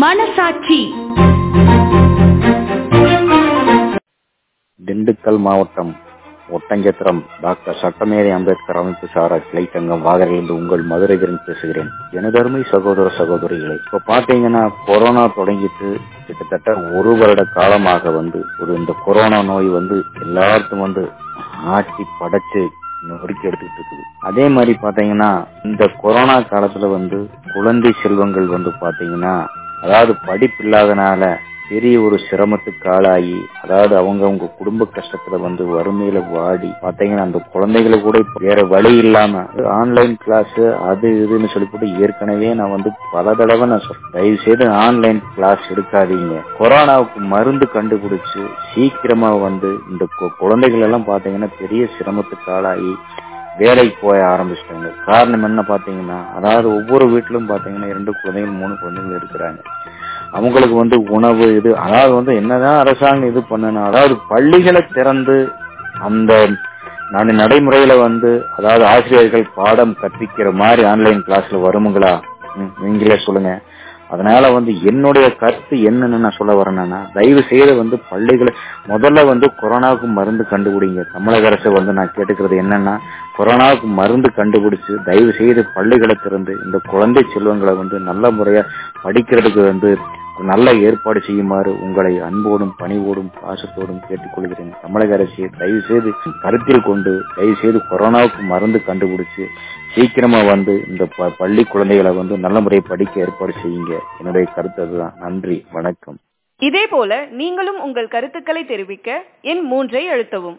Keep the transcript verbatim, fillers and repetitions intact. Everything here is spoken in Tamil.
மனசாட்சி. திண்டுக்கல் மாவட்டம் ஒட்டஞ்சத்திரம் டாக்டர் சட்டமேதை அம்பேத்கர் அமைப்பு சாரா கிளை சங்கம் வாகரையிலிருந்து உங்கள் மதுரைகிரன் பேசுகிறேன். எனதருமை சகோதர சகோதரிகளை, இப்ப பாத்தீங்கன்னா கொரோனா தொடங்கிட்டு கிட்டத்தட்ட ஒரு வருட காலமாக வந்து ஒரு இந்த கொரோனா நோய் வந்து எல்லாருக்கும் வந்து ஆட்சி படைச்சு நொறுக்கி எடுத்துக்கிட்டு இருக்குது. அதே மாதிரி பாத்தீங்கன்னா இந்த கொரோனா காலத்துல வந்து குழந்தை செல்வங்கள் வந்து பாத்தீங்கன்னா அதாவது படிப்பு இல்லாதனால பெரிய ஒரு சிரமத்துக்கு ஆளாகி, அதாவது அவங்க அவங்க குடும்ப கஷ்டத்துல வந்து வறுமையில வாடி பாத்தீங்கன்னா அந்த குழந்தைகளை கூட வேற வழி இல்லாம ஆன்லைன் கிளாஸ் அது இதுன்னு சொல்லிட்டு ஏற்கனவே நான் வந்து பல தடவை நான் சொல்றேன், தயவு செய்து ஆன்லைன் கிளாஸ் எடுக்காதீங்க. கொரோனாவுக்கு மருந்து கண்டுபிடிச்சு சீக்கிரமா வந்து இந்த குழந்தைகள் எல்லாம் பாத்தீங்கன்னா பெரிய சிரமத்துக்கு ஆளாகி வேலைக்கு போய ஆரம்பிச்சிட்டாங்க. காரணம் என்ன பாத்தீங்கன்னா, அதாவது ஒவ்வொரு வீட்டிலும் பாத்தீங்கன்னா இரண்டு குழந்தைகள் மூணு குழந்தைகள் இருக்கிறாங்க. அவங்களுக்கு வந்து உணவு இது அதாவது வந்து என்னதான் அரசாங்கம் இது பண்ணணும், அதாவது பள்ளிகளை திறந்து அந்த நான் நடைமுறையில வந்து அதாவது ஆசிரியர்கள் பாடம் கற்பிக்கிற மாதிரி ஆன்லைன் கிளாஸ்ல வருமுங்களா? நீங்களே சொல்லுங்க. அதனால வந்து என்னுடைய கருத்து என்னன்னு நான் சொல்ல வரேன்னா, தயவு செய்து வந்து பள்ளிகளை முதல்ல வந்து கொரோனாவுக்கு மருந்து கண்டுபிடிங்க. தமிழக அரசு வந்து நான் கேட்டுக்கிறது என்னன்னா, கொரோனாவுக்கு மருந்து கண்டுபிடிச்சு தயவு செய்து பள்ளிகளை திறந்து இந்த குழந்தை செல்வங்களை வந்து நல்ல முறையா படிக்கிறதுக்கு வந்து நல்ல ஏற்பாடு செய்யுமாறு உங்களை அன்போடும் பணிவோடும் பாசத்தோடும் கேட்டுக்கொள்கிறேன். தமிழக அரசு தயவு செய்து கருத்தில் கொண்டு தயவு செய்து கொரோனாவுக்கு மருந்து கண்டுபிடிச்சு சீக்கிரமா வந்து இந்த பள்ளி குழந்தைகளை வந்து நல்ல முறையை படிக்க ஏற்பாடு செய்யுங்க. என்னுடைய கருத்து அதுதான். நன்றி, வணக்கம். இதே போல நீங்களும் உங்கள் கருத்துக்களை தெரிவிக்க எண் மூன்றை அழுத்தவும்.